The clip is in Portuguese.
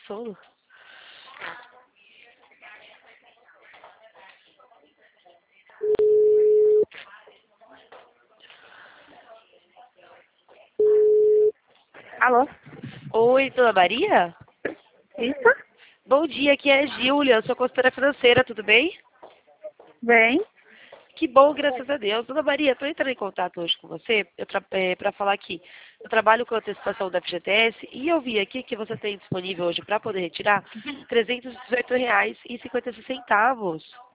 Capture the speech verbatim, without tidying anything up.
sono. Alô? Oi, dona Maria? Isso? Bom dia, aqui é a Júlia, eu sou consultora financeira, tudo bem? Bem? Que bom, graças a Deus. Dona Maria, estou entrando em contato hoje com você para falar aqui. Eu trabalho com antecipação da F G T S e eu vi aqui que você tem disponível hoje para poder retirar trezentos e dezoito reais e cinquenta centavos.